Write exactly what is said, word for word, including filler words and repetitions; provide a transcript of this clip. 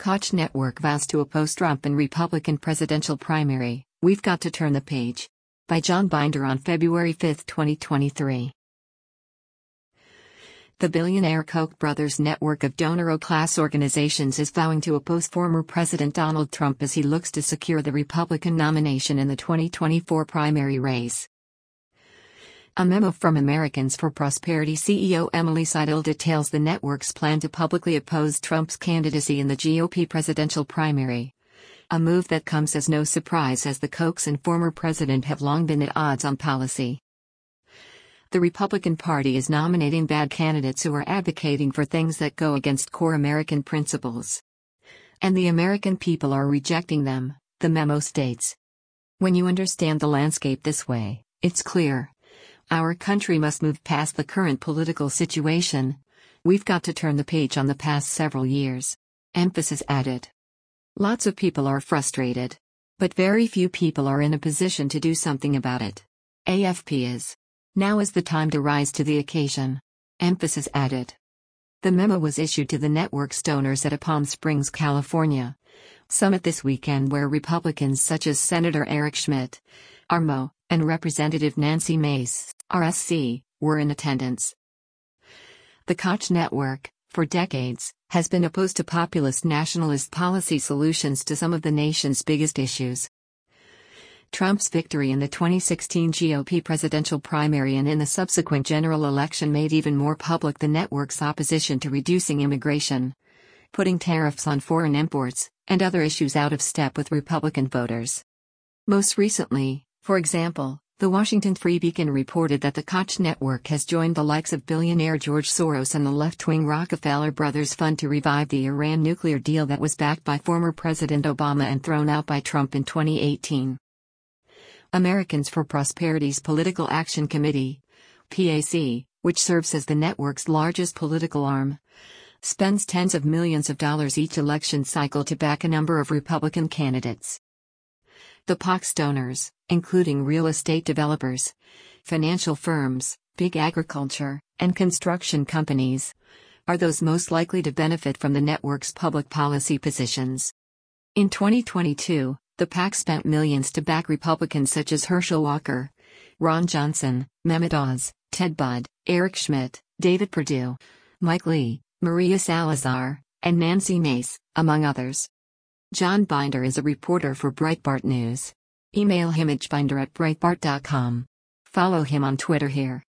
Koch Network vows to oppose Trump in Republican presidential primary, We've Got to Turn the Page. By John Binder on February fifth, twenty twenty-three. The billionaire Koch brothers network of donor-class organizations is vowing to oppose former President Donald Trump as he looks to secure the Republican nomination in the twenty twenty-four primary race. A memo from Americans for Prosperity C E O Emily Seidel details the network's plan to publicly oppose Trump's candidacy in the G O P presidential primary. A move that comes as no surprise as the Kochs and former president have long been at odds on policy. The Republican Party is nominating bad candidates who are advocating for things that go against core American principles. And the American people are rejecting them, the memo states. When you understand the landscape this way, it's clear. Our country must move past the current political situation. We've got to turn the page on the past several years. Emphasis added. Lots of people are frustrated. But very few people are in a position to do something about it. A F P is. Now is the time to rise to the occasion. Emphasis added. The memo was issued to the network's donors at a Palm Springs, California summit this weekend where Republicans such as Senator Eric Schmidt, R M O, and Representative Nancy Mace, R S C, were in attendance. The Koch network, for decades, has been opposed to populist nationalist policy solutions to some of the nation's biggest issues. Trump's victory in the twenty sixteen G O P presidential primary and in the subsequent general election made even more public the network's opposition to reducing immigration, putting tariffs on foreign imports, and other issues out of step with Republican voters. Most recently, for example, the Washington Free Beacon reported that the Koch network has joined the likes of billionaire George Soros and the left-wing Rockefeller Brothers Fund to revive the Iran nuclear deal that was backed by former President Obama and thrown out by Trump in twenty eighteen. Americans for Prosperity's Political Action Committee, P A C, which serves as the network's largest political arm, spends tens of millions of dollars each election cycle to back a number of Republican candidates. The P A C's donors, including real estate developers, financial firms, big agriculture, and construction companies, are those most likely to benefit from the network's public policy positions. In twenty twenty-two, the P A C spent millions to back Republicans such as Herschel Walker, Ron Johnson, Mehmet Oz, Ted Budd, Eric Schmidt, David Perdue, Mike Lee, Maria Salazar, and Nancy Mace, among others. John Binder is a reporter for Breitbart News. Email him at binder at breitbart dot com. Follow him on Twitter here.